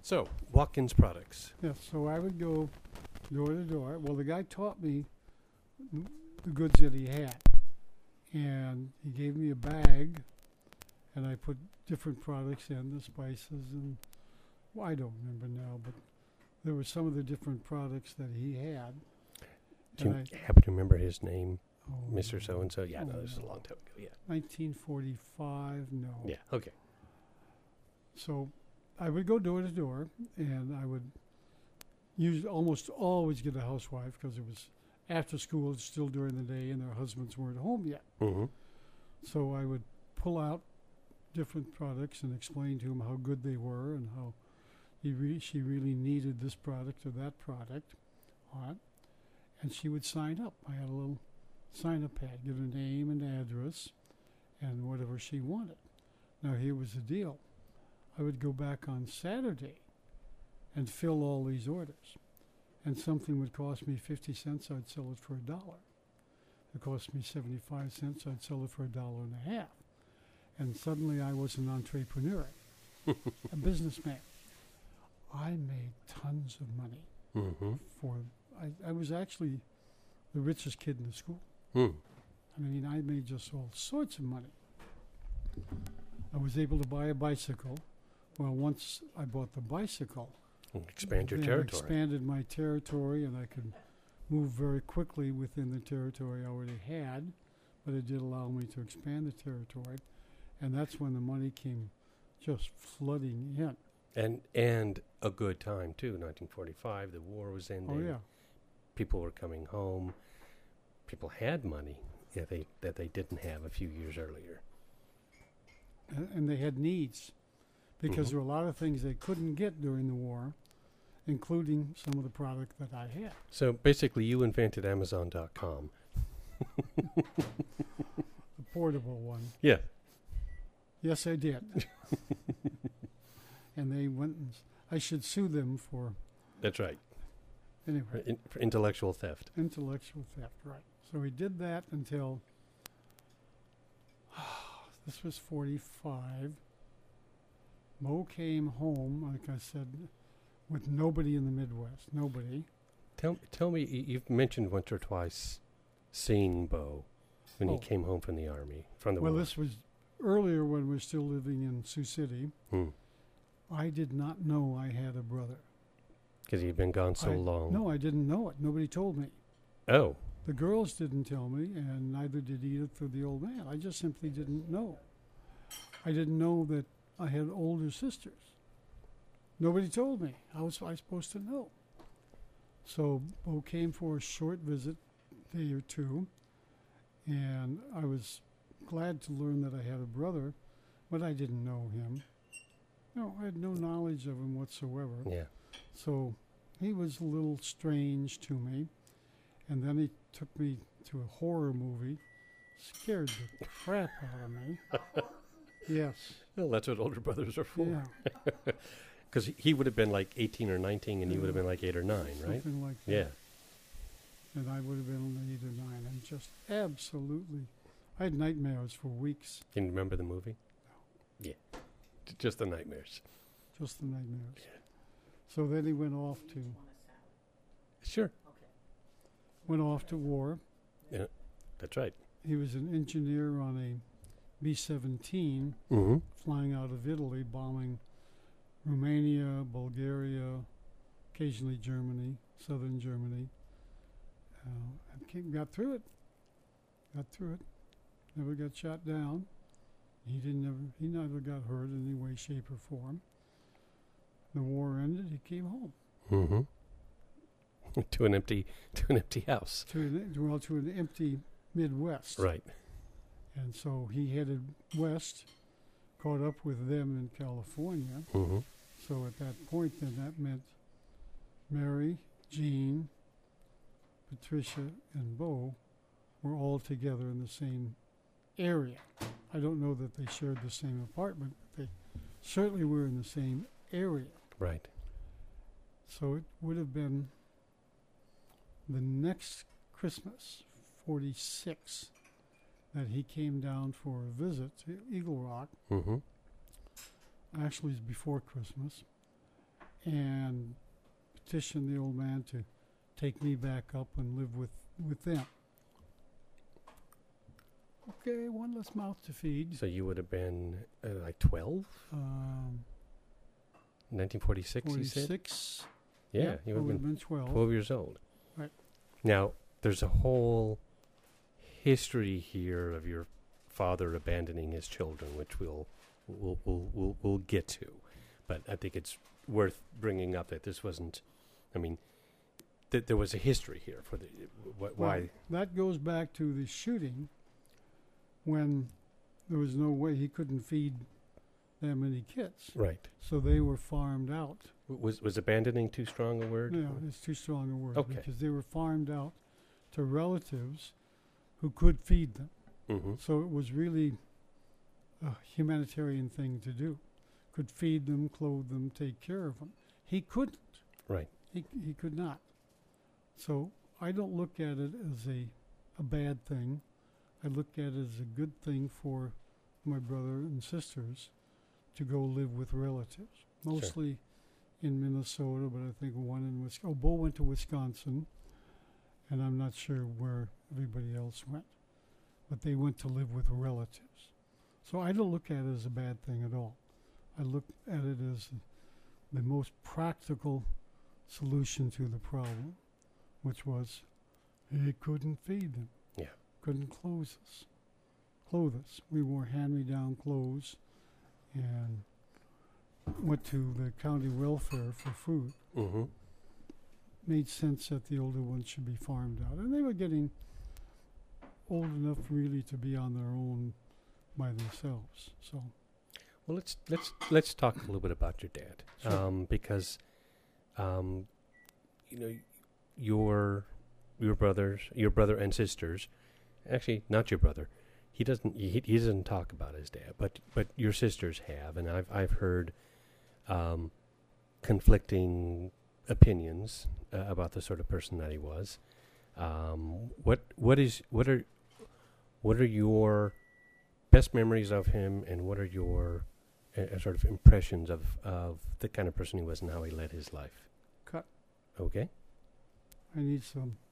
So, Watkins Products. Yeah, so I would go door to door. Well, the guy taught me the goods that he had. And he gave me a bag, and I put different products in, the spices, and well, I don't remember now, but there were some of the different products that he had. Do you And happen to remember his name, oh, Mr. So-and-so? Yeah, no, oh, this is a no. long time ago, yeah. 1945, no. Yeah, okay. So I would go door to door, and I would almost always get a housewife because it was after school, it's still during the day, and their husbands weren't home yet. Mm-hmm. So I would pull out different products and explain to him how good they were and how she really needed this product or that product on. And she would sign up. I had a little sign-up pad, give her name and address and whatever she wanted. Now, here was the deal. I would go back on Saturday and fill all these orders. And something would cost me 50 cents, I'd sell it for $1. It cost me 75 cents, I'd sell it for $1.50. And suddenly I was an entrepreneur, a businessman. I made tons of money. Mm-hmm. I was actually the richest kid in the school. Mm. I mean, I made just all sorts of money. I was able to buy a bicycle. Well, once I bought the bicycle, Expand your then territory. I expanded my territory, and I could move very quickly within the territory I already had, but it did allow me to expand the territory, and that's when the money came just flooding in. And a good time, too. 1945, the war was ending. Oh, yeah. People were coming home. People had money that they didn't have a few years earlier. And they had needs because Mhm. there were a lot of things they couldn't get during the war, including some of the product that I had. So basically, you invented Amazon.com. The portable one. Yeah. Yes, I did. And they went and I should sue them for, That's right. anyway, For intellectual theft. intellectual theft, right. So we did that until, this was 45. Mo came home, like I said, with nobody in the Midwest, nobody. Tell me, you've mentioned once or twice seeing Bo when he Oh. came home from the Army, from the Well, war. this was earlier when we were still living in Sioux City. Hmm. I did not know I had a brother. Because he'd been gone so long. No, I didn't know it. Nobody told me. Oh. The girls didn't tell me, and neither did Edith or the old man. I just simply didn't know. I didn't know that I had older sisters. Nobody told me. How was I supposed to know? So Bo came for a short visit, day or two, and I was glad to learn that I had a brother, but I didn't know him. No, I had no knowledge of him whatsoever. Yeah. So he was a little strange to me. And then he took me to a horror movie, scared the crap out of me. Yes. Well, that's what older brothers are for. Yeah. Because he would have been like 18 or 19, and you would have Yeah. been like 8 or 9, right? Something like that. Yeah. And I would have been 8 or 9. And just absolutely, I had nightmares for weeks. Can you remember the movie? No. Yeah. Just the nightmares. Just the nightmares. So then he went off Sure. to war. Yeah. That's right. He was an engineer on a B-17 Mm-hmm. flying out of Italy, bombing Romania, Bulgaria, occasionally Germany, southern Germany. And got through it. Never got shot down. He never got hurt in any way, shape, or form. The war ended. He came home Mm-hmm. to an empty house. to an empty Midwest. Right. And so he headed west, caught up with them in California. Mm-hmm. So at that point, then that meant Mary, Jean, Patricia, and Bo were all together in the same area. I don't know that they shared the same apartment, but they certainly were in the same area. Right. So it would have been the next Christmas, 46, that he came down for a visit to Eagle Rock. Mm-hmm. Actually, it's before Christmas. and petition the old man to take me back up and live with them. Okay, one less mouth to feed. So you would have been like 12? 1946, you said? 46. Yeah, you I would have been 12. 12 years old. Right. Now, there's a whole history here of your father abandoning his children, which we'll get to. But I think it's worth bringing up that this wasn't, I mean, that there was a history here for the, why. Well, that goes back to the shooting when there was no way he couldn't feed that many kids. Right. So they were farmed out. Was abandoning too strong a word? No, it's too strong a word. Okay. Because they were farmed out to relatives who could feed them. Mm-hmm. So it was really a humanitarian thing to do. Could feed them, clothe them, take care of them. He couldn't. Right. He could not. So I don't look at it as a bad thing. I look at it as a good thing for my brother and sisters to go live with relatives. Mostly in Minnesota, but I think one in Wisconsin. Oh, Bo went to Wisconsin, and I'm not sure where everybody else went. But they went to live with relatives. So I don't look at it as a bad thing at all. I look at it as the most practical solution to the problem, which was he couldn't feed them. Yeah. Couldn't clothe us. We wore hand-me-down clothes and went to the county welfare for food. Mm-hmm. Made sense that the older ones should be farmed out. And they were getting old enough really to be on their own by themselves. So, well, let's talk a little bit about your dad, Sure. because, you know, your brother and sisters, actually not your brother, he doesn't talk about his dad, but your sisters have, and I've heard conflicting opinions about the sort of person that he was. What are your best memories of him, and what are your sort of impressions of the kind of person he was and how he led his life? Cut. Okay. I need some